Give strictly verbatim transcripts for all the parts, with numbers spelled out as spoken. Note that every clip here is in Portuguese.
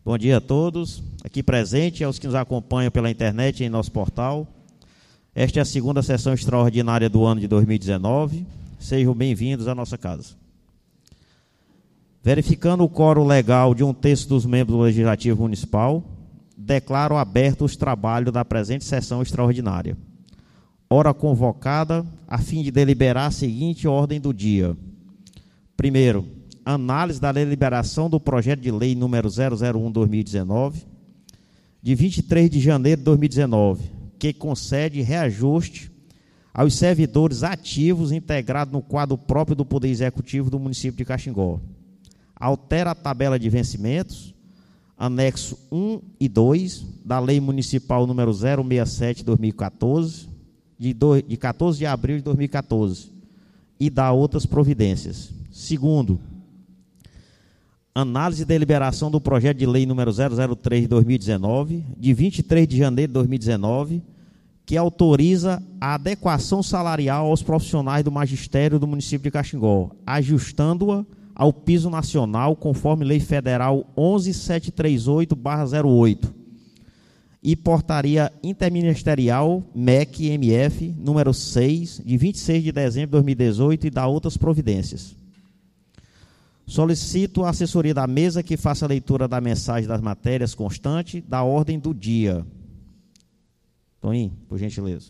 Bom dia a todos, aqui presente e aos que nos acompanham pela internet e em nosso portal. Esta é a segunda sessão extraordinária do ano de dois mil e dezenove. Sejam bem-vindos à nossa casa. Verificando o quórum legal de um terço dos membros do Legislativo Municipal, declaro aberto os trabalhos da presente sessão extraordinária. Hora convocada a fim de deliberar a seguinte ordem do dia. Primeiro, análise da deliberação do projeto de lei número zero zero um barra dois mil e dezenove, de vinte e três de janeiro de dois mil e dezenove, que concede reajuste aos servidores ativos integrados no quadro próprio do Poder Executivo do município de Caxingó. Altera a tabela de vencimentos, anexo um e dois da Lei Municipal número zero seis sete barra dois mil e quatorze, de, de quatorze de abril de dois mil e quatorze, e dá outras providências. Segundo, análise e deliberação do projeto de lei número zero zero três de dois mil e dezenove, de vinte e três de janeiro de dois mil e dezenove, que autoriza a adequação salarial aos profissionais do magistério do município de Caxingó, ajustando-a ao piso nacional, conforme Lei Federal onze mil setecentos e trinta e oito barra zero oito, e Portaria Interministerial M E C M F número seis, de vinte e seis de dezembro de dois mil e dezoito, e dá outras providências. Solicito a assessoria da mesa que faça a leitura da mensagem das matérias constante da ordem do dia. Toninho, por gentileza.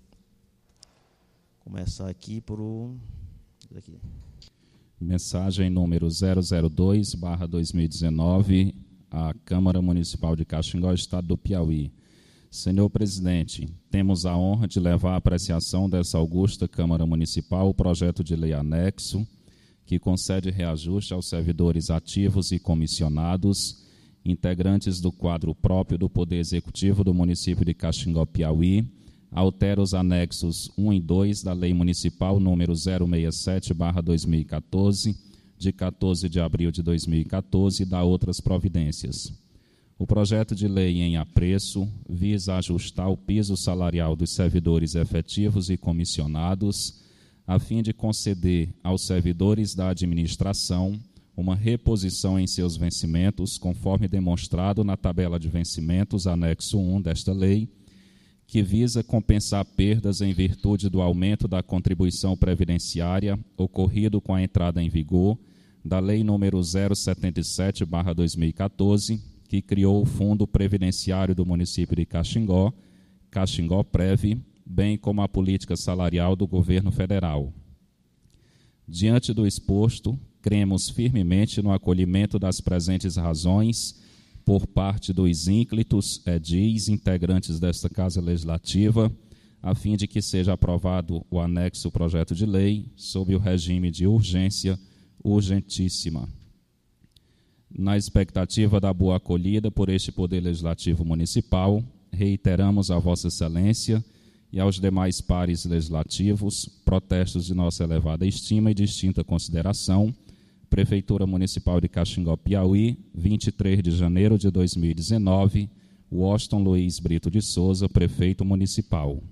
Começar aqui por o... aqui. Mensagem número zero zero dois barra dois mil e dezenove, à Câmara Municipal de Caxingó, Estado do Piauí. Senhor Presidente, temos a honra de levar à apreciação dessa augusta Câmara Municipal o projeto de lei anexo que concede reajuste aos servidores ativos e comissionados, integrantes do quadro próprio do Poder Executivo do município de Caxingó, Piauí, altera os anexos um e dois da Lei Municipal número zero seis sete barra dois mil e quatorze, de quatorze de abril de dois mil e quatorze, e dá outras providências. O projeto de lei em apreço visa ajustar o piso salarial dos servidores efetivos e comissionados, a fim de conceder aos servidores da administração uma reposição em seus vencimentos, conforme demonstrado na tabela de vencimentos, anexo um desta lei, que visa compensar perdas em virtude do aumento da contribuição previdenciária ocorrido com a entrada em vigor da Lei número zero setenta e sete barra dois mil e quatorze, que criou o Fundo Previdenciário do município de Caxingó, Caxingó Prev, bem como a política salarial do governo federal. Diante do exposto, cremos firmemente no acolhimento das presentes razões por parte dos ínclitos edis integrantes desta Casa Legislativa, a fim de que seja aprovado o anexo projeto de lei sob o regime de urgência urgentíssima. Na expectativa da boa acolhida por este Poder Legislativo Municipal, reiteramos a Vossa Excelência e aos demais pares legislativos protestos de nossa elevada estima e distinta consideração. Prefeitura Municipal de Caxingó, Piauí, vinte e três de janeiro de dois mil e dezenove, Washington Luiz Brito de Souza, Prefeito Municipal.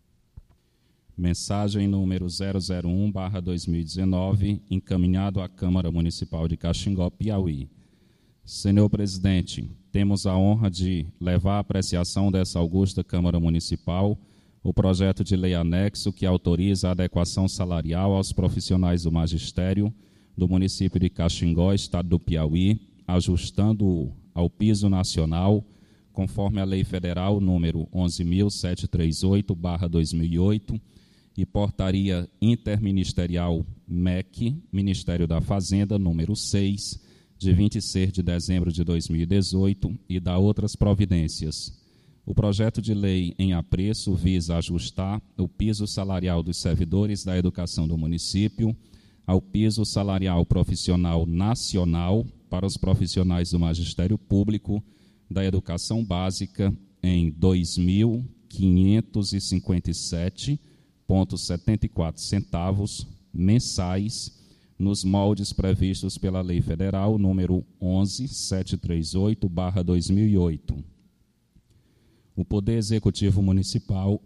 Mensagem número zero zero um barra dois mil e dezenove, encaminhado à Câmara Municipal de Caxingó, Piauí. Senhor Presidente, temos a honra de levar à apreciação dessa augusta Câmara Municipal o projeto de lei anexo que autoriza a adequação salarial aos profissionais do magistério do município de Caxingó, Estado do Piauí, ajustando-o ao piso nacional, conforme a Lei Federal número onze mil setecentos e trinta e oito barra dois mil e oito e Portaria Interministerial M E C, Ministério da Fazenda, número seis, de vinte e seis de dezembro de dois mil e dezoito, e dá outras providências. O projeto de lei em apreço visa ajustar o piso salarial dos servidores da educação do município ao piso salarial profissional nacional para os profissionais do magistério público da educação básica em dois mil quinhentos e cinquenta e sete vírgula setenta e quatro centavos mensais, nos moldes previstos pela Lei Federal número onze mil setecentos e trinta e oito barra dois mil e oito. O Poder Executivo Municipal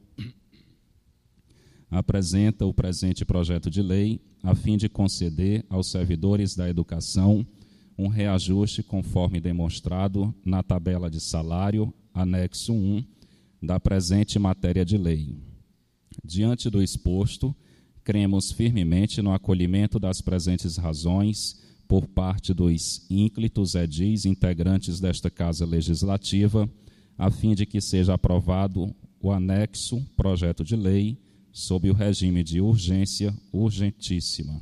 apresenta o presente projeto de lei a fim de conceder aos servidores da educação um reajuste conforme demonstrado na tabela de salário, anexo um, da presente matéria de lei. Diante do exposto, cremos firmemente no acolhimento das presentes razões por parte dos ínclitos edis integrantes desta Casa Legislativa, a fim de que seja aprovado o anexo projeto de lei sob o regime de urgência urgentíssima.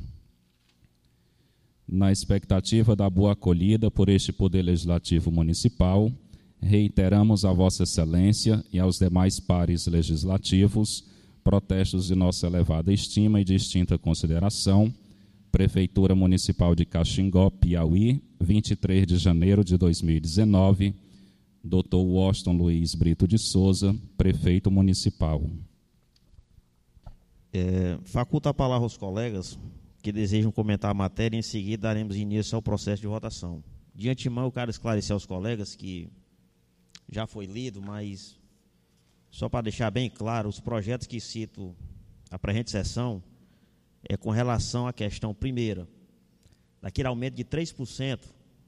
Na expectativa da boa acolhida por este Poder Legislativo Municipal, reiteramos a Vossa Excelência e aos demais pares legislativos protestos de nossa elevada estima e distinta consideração. Prefeitura Municipal de Caxingó, Piauí, vinte e três de janeiro de dois mil e dezenove, doutor Washington Luiz Brito de Souza, Prefeito Municipal. É, faculta a palavra aos colegas que desejam comentar a matéria e em seguida daremos início ao processo de votação. De antemão, eu quero esclarecer aos colegas que já foi lido, mas só para deixar bem claro, os projetos que cito a presente sessão é com relação à questão primeira, daquele aumento de três por cento,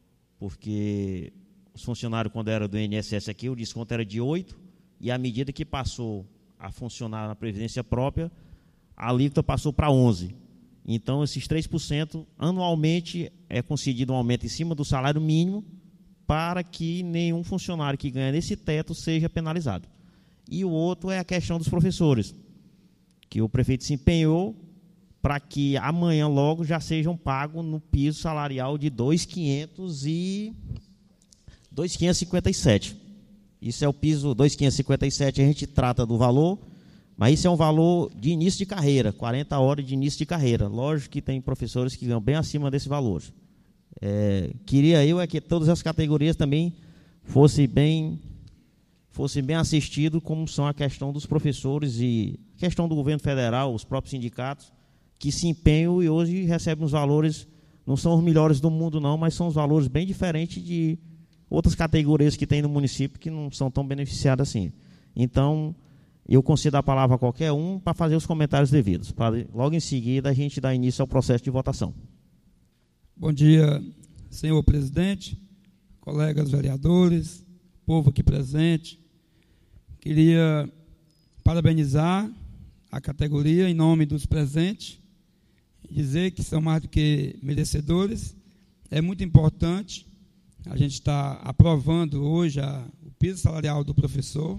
porque os funcionários, quando eram do I N S S aqui, o desconto era de oito por cento, e à medida que passou a funcionar na Previdência Própria, a alíquota passou para onze por cento. Então, esses três por cento, anualmente, é concedido um aumento em cima do salário mínimo para que nenhum funcionário que ganha nesse teto seja penalizado. E o outro é a questão dos professores, que o prefeito se empenhou para que amanhã logo já sejam pagos no piso salarial de dois mil quinhentos e cinquenta e sete. Isso é o piso dois mil quinhentos e cinquenta e sete, a gente trata do valor, mas isso é um valor de início de carreira, quarenta horas de início de carreira. Lógico que tem professores que ganham bem acima desse valor. É, queria eu é que todas as categorias também fossem bem, fossem bem assistidos, como são a questão dos professores e a questão do governo federal, os próprios sindicatos, que se empenham e hoje recebem os valores, não são os melhores do mundo não, mas são os valores bem diferentes de outras categorias que tem no município que não são tão beneficiadas assim. Então, eu concedo a palavra a qualquer um para fazer os comentários devidos, para logo em seguida a gente dar início ao processo de votação. Bom dia, senhor presidente, colegas vereadores, povo aqui presente. Queria parabenizar a categoria em nome dos presentes, dizer que são mais do que merecedores. É muito importante a gente estar aprovando hoje a, o piso salarial do professor.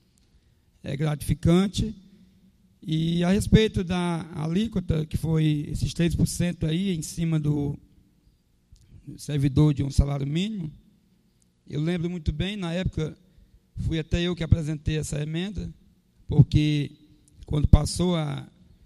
É gratificante. E a respeito da alíquota, que foi esses três por cento aí em cima do servidor de um salário mínimo, eu lembro muito bem, na época, fui até eu que apresentei essa emenda, porque quando passou a,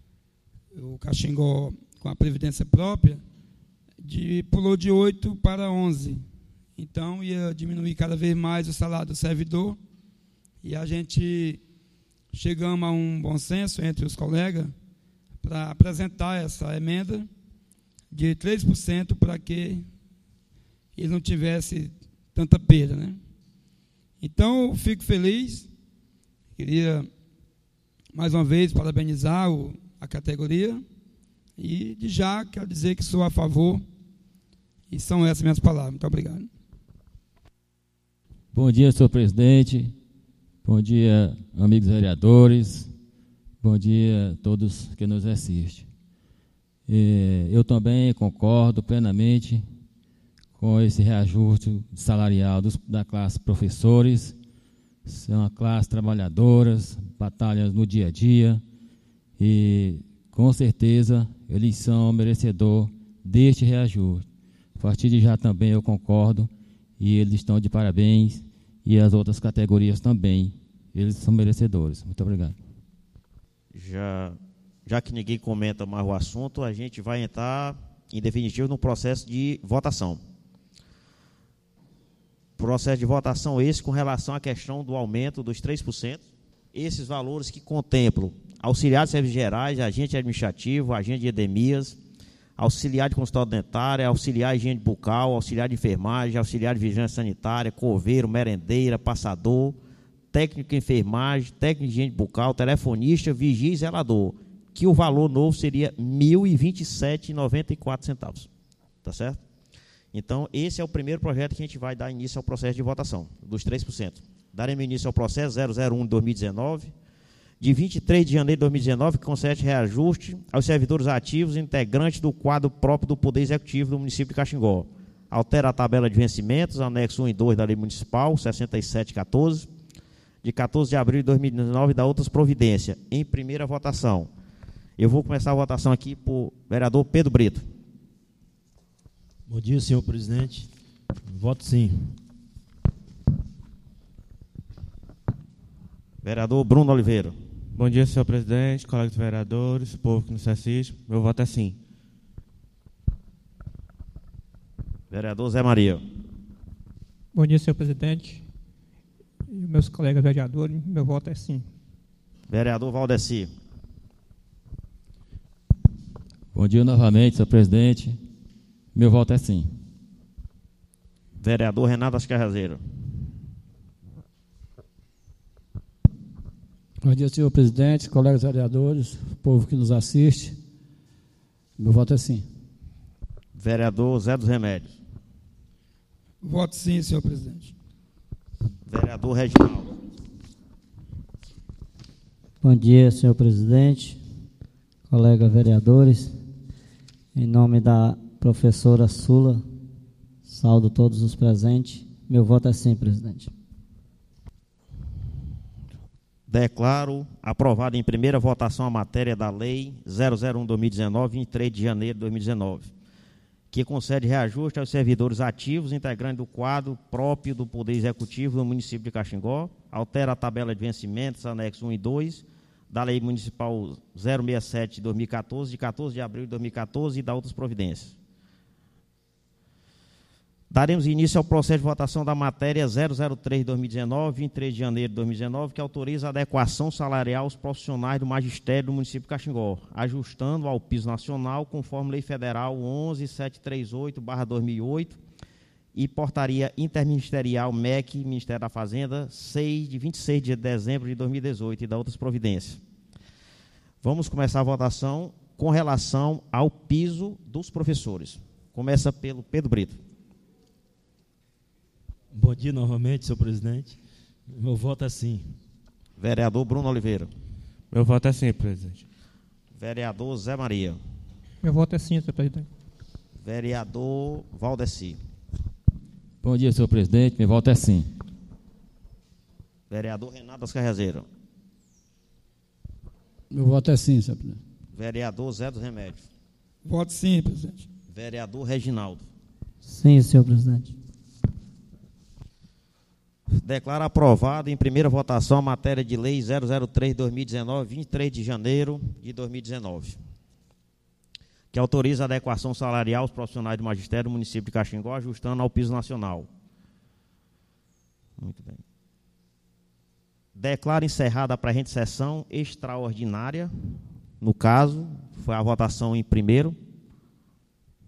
o Caxingó com a Previdência Própria, de, pulou de oito para onze. Então, ia diminuir cada vez mais o salário do servidor, e a gente chegamos a um bom senso entre os colegas para apresentar essa emenda de três por cento para que ele não tivesse tanta perda, né? Então, eu fico feliz, queria mais uma vez parabenizar o, a categoria e de já quero dizer que sou a favor e são essas minhas palavras. Muito obrigado. Bom dia, senhor presidente. Bom dia, amigos vereadores. Bom dia a todos que nos assistem. Eu também concordo plenamente com esse reajuste salarial dos, da classe professores. São uma classe trabalhadoras, batalham no dia a dia e, com certeza, eles são merecedores deste reajuste. A partir de já também eu concordo e eles estão de parabéns e as outras categorias também. Eles são merecedores. Muito obrigado. Já, já que ninguém comenta mais o assunto, a gente vai entrar, em definitivo, no processo de votação. Processo de votação esse com relação à questão do aumento dos três por cento. Esses valores que contemplam auxiliar de serviços gerais, agente administrativo, agente de endemias, auxiliar de consultório dentário, auxiliar de higiene bucal, auxiliar de enfermagem, auxiliar de vigilância sanitária, coveiro, merendeira, passador, técnico de enfermagem, técnico de higiene bucal, telefonista, vigia e zelador, que o valor novo seria mil e vinte e sete reais e noventa e quatro centavos. Tá certo? Então, esse é o primeiro projeto que a gente vai dar início ao processo de votação, dos três por cento. Daremos início ao processo zero zero um de dois mil e dezenove, de vinte e três de janeiro de dois mil e dezenove, que concede reajuste aos servidores ativos integrantes do quadro próprio do Poder Executivo do município de Caxingó. Altera a tabela de vencimentos, anexo um e dois da Lei Municipal, sessenta e sete quatorze, de quatorze de abril de dois mil e dezenove, e dá outras providências, em primeira votação. Eu vou começar a votação aqui por vereador Pedro Brito. Bom dia, senhor presidente. Voto sim. Vereador Bruno Oliveira. Bom dia, senhor presidente, colegas vereadores, povo que nos assiste. Meu voto é sim. Vereador Zé Maria. Bom dia, senhor presidente e meus colegas vereadores. Meu voto é sim. Vereador Valdeci. Bom dia novamente, senhor presidente. Meu voto é sim. Vereador Renato Ascarrazeiro. Bom dia, senhor presidente, colegas vereadores, povo que nos assiste. Meu voto é sim. Vereador Zé dos Remédios. Voto sim, senhor presidente. Vereador Reginaldo. Bom dia, senhor presidente, colegas vereadores. Em nome da professora Sula, saúdo todos os presentes. Meu voto é sim, presidente. Declaro aprovado em primeira votação a matéria da Lei zero zero um de dois mil e dezenove, vinte e três de janeiro de dois mil e dezenove, que concede reajuste aos servidores ativos integrantes do quadro próprio do Poder Executivo do município de Caxingó, altera a tabela de vencimentos, anexo um e dois, da Lei Municipal zero sessenta e sete de dois mil e quatorze, de quatorze de abril de dois mil e quatorze, e da outras providências. Daremos início ao processo de votação da matéria zero zero três de dois mil e dezenove, vinte e três de janeiro de dois mil e dezenove, que autoriza a adequação salarial aos profissionais do magistério do município de Caxingó, ajustando ao piso nacional, conforme Lei Federal onze mil setecentos e trinta e oito barra dois mil e oito e Portaria Interministerial M E C, Ministério da Fazenda, seis de vinte e seis de dezembro de dois mil e dezoito, e da outras providências. Vamos começar a votação com relação ao piso dos professores. Começa pelo Pedro Brito. Bom dia novamente, senhor presidente. Meu voto é sim. Vereador Bruno Oliveira. Meu voto é sim, presidente. Vereador Zé Maria. Meu voto é sim, senhor presidente. Vereador Valdeci. Bom dia, senhor presidente. Meu voto é sim. Vereador Renato Ascarrazeiro. Meu voto é sim, senhor presidente. Vereador Zé dos Remédios. Voto sim, presidente. Vereador Reginaldo. Sim, senhor presidente. Declaro aprovado em primeira votação a matéria de Lei zero zero três de dois mil e dezenove, vinte e três de janeiro de dois mil e dezenove, que autoriza a adequação salarial aos profissionais do magistério do município de Caxingó, ajustando ao piso nacional. Muito bem. Declaro encerrada a presente sessão extraordinária. No caso, foi a votação em primeiro.